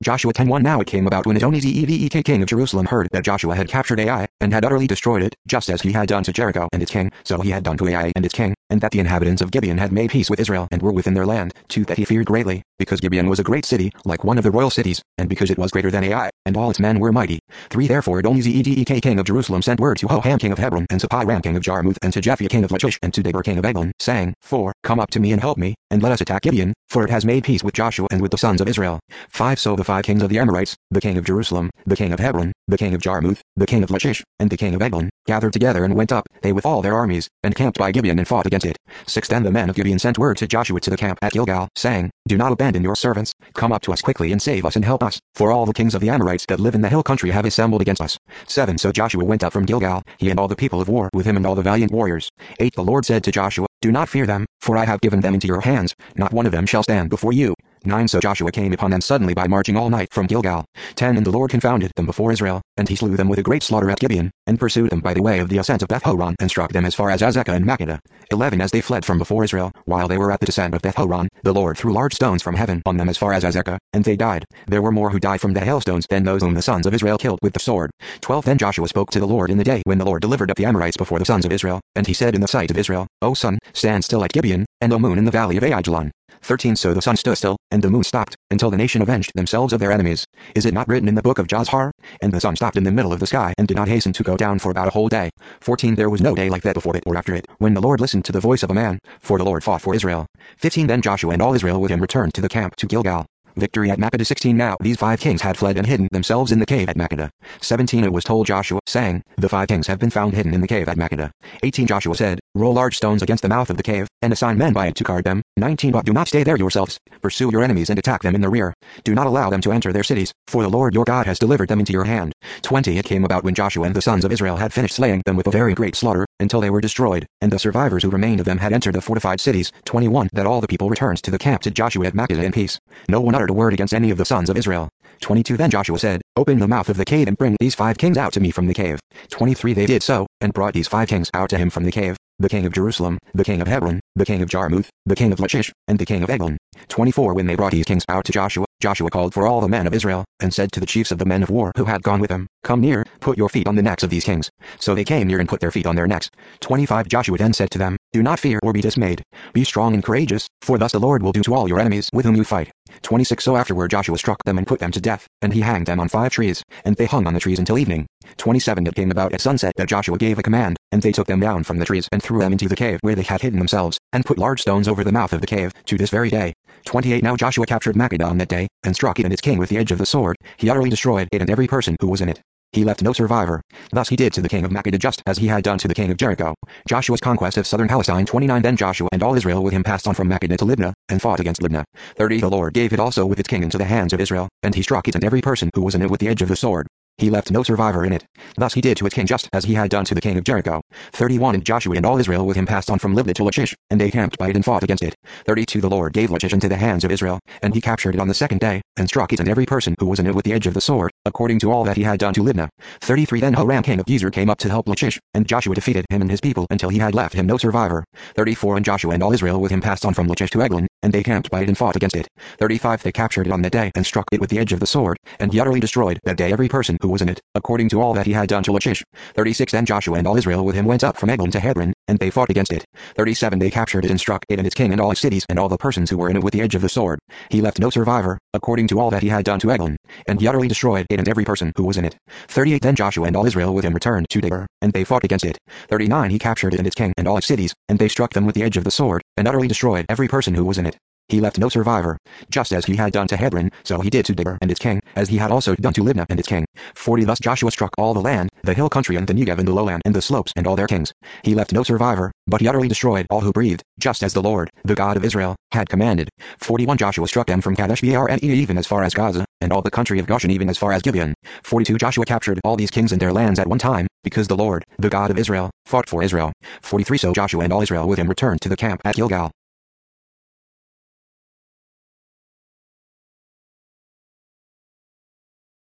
Joshua 10:1 Now it came about when Adoni-Zedek king of Jerusalem heard that Joshua had captured Ai, and had utterly destroyed it, just as he had done to Jericho and its king, so he had done to Ai and its king, and that the inhabitants of Gibeon had made peace with Israel and were within their land, too that he feared greatly, because Gibeon was a great city, like one of the royal cities, and because it was greater than Ai, and all its men were mighty. 3 Therefore Adoni-Zedek king of Jerusalem sent word to Hoham king of Hebron, and to Piram king of Jarmuth, and to Japhia king of Lachish, and to Debir king of Eglon, saying, 4 Come up to me and help me, and let us attack Gibeon, for it has made peace with Joshua and with the sons of Israel. 5 So the 5 kings of the Amorites, the king of Jerusalem, the king of Hebron, the king of Jarmuth, the king of Lachish, and the king of Eglon, gathered together and went up, they with all their armies, and camped by Gibeon and fought against it. 6 Then the men of Gibeon sent word to Joshua to the camp at Gilgal, saying, Do not abandon your servants, come up to us quickly and save us and help us, for all the kings of the Amorites that live in the hill country have assembled against us. 7 So Joshua went up from Gilgal, he and all the people of war with him and all the valiant warriors. 8 The Lord said to Joshua, Do not fear them, for I have given them into your hands, not one of them shall stand before you. 9 So Joshua came upon them suddenly by marching all night from Gilgal. 10 And the Lord confounded them before Israel, and he slew them with a great slaughter at Gibeon, and pursued them by the way of the ascent of Beth-horon, and struck them as far as Azekah and Makkedah. 11 As they fled from before Israel, while they were at the descent of Beth-horon, the Lord threw large stones from heaven on them as far as Azekah, and they died. There were more who died from the hailstones than those whom the sons of Israel killed with the sword. 12 Then Joshua spoke to the Lord in the day when the Lord delivered up the Amorites before the sons of Israel, and he said in the sight of Israel, O sun, stand still at Gibeon, and O moon in the valley of Aijalon. 13 So the sun stood still, and the moon stopped, until the nation avenged themselves of their enemies. Is it not written in the book of Jazhar? And the sun stopped in the middle of the sky, and did not hasten to go down for about a whole day. 14 There was no day like that before it or after it, when the Lord listened to the voice of a man, for the Lord fought for Israel. 15 Then Joshua and all Israel with him returned to the camp to Gilgal. Victory at Makkedah. 16 Now these 5 kings had fled and hidden themselves in the cave at Makkedah. 17 It was told Joshua, saying, The 5 kings have been found hidden in the cave at Makkedah. 18 Joshua said, Roll large stones against the mouth of the cave, and assign men by it to guard them. 19 But do not stay there yourselves. Pursue your enemies and attack them in the rear. Do not allow them to enter their cities, for the Lord your God has delivered them into your hand. 20 It came about when Joshua and the sons of Israel had finished slaying them with a very great slaughter, until they were destroyed, and the survivors who remained of them had entered the fortified cities. 21 That all the people returned to the camp to Joshua at Makkedah in peace. No one uttered a word against any of the sons of Israel. 22 Then Joshua said, Open the mouth of the cave and bring these 5 kings out to me from the cave. 23 They did so, and brought these 5 kings out to him from the cave, the king of Jerusalem, the king of Hebron, the king of Jarmuth, the king of Lachish, and the king of Eglon. 24 When they brought these kings out to Joshua, Joshua called for all the men of Israel, and said to the chiefs of the men of war who had gone with him, Come near, put your feet on the necks of these kings. So they came near and put their feet on their necks. 25 Joshua then said to them, Do not fear or be dismayed. Be strong and courageous, for thus the Lord will do to all your enemies with whom you fight. 26 So afterward Joshua struck them and put them to death, and he hanged them on 5 trees, and they hung on the trees until evening. 27 It came about at sunset that Joshua gave a command, and they took them down from the trees and threw them into the cave where they had hidden themselves, and put large stones over the mouth of the cave, to this very day. 28 Now Joshua captured Makkedah on that day, and struck it and its king with the edge of the sword. He utterly destroyed it and every person who was in it. He left no survivor. Thus he did to the king of Makkedah just as he had done to the king of Jericho. Joshua's conquest of southern Palestine. 29 Then Joshua and all Israel with him passed on from Makkedah to Libnah, and fought against Libnah. 30 The Lord gave it also with its king into the hands of Israel, and he struck it and every person who was in it with the edge of the sword. He left no survivor in it. Thus he did to its king just as he had done to the king of Jericho. 31 And Joshua and all Israel with him passed on from Libnah to Lachish, and they camped by it and fought against it. 32 The Lord gave Lachish into the hands of Israel, and he captured it on the 2nd day, and struck it and every person who was in it with the edge of the sword, according to all that he had done to Libnah. 33 Then Horam king of Gezer came up to help Lachish, and Joshua defeated him and his people until he had left him no survivor. 34 And Joshua and all Israel with him passed on from Lachish to Eglon, and they camped by it and fought against it. 35 They captured it on that day and struck it with the edge of the sword, and he utterly destroyed that day every person who was in it, according to all that he had done to Lachish. 36 Then Joshua and all Israel with him went up from Eglon to Hebron, and they fought against it. 37 They captured it and struck it and its king and all its cities and all the persons who were in it with the edge of the sword. He left no survivor, according to all that he had done to Eglon, and he utterly destroyed it and every person who was in it. 38 Then Joshua and all Israel with him returned to Debir, and they fought against it. 39 He captured it and its king and all its cities, and they struck them with the edge of the sword, and utterly destroyed every person who was in it. He left no survivor. Just as he had done to Hebron, so he did to Debir and its king, as he had also done to Libnah and its king. 40 Thus Joshua struck all the land, the hill country and the Negev and the lowland and the slopes and all their kings. He left no survivor, but he utterly destroyed all who breathed, just as the Lord, the God of Israel, had commanded. 41 Joshua struck them from Kadesh Barnea even as far as Gaza, and all the country of Goshen even as far as Gibeon. 42 Joshua captured all these kings and their lands at one time, because the Lord, the God of Israel, fought for Israel. 43 So Joshua and all Israel with him returned to the camp at Gilgal.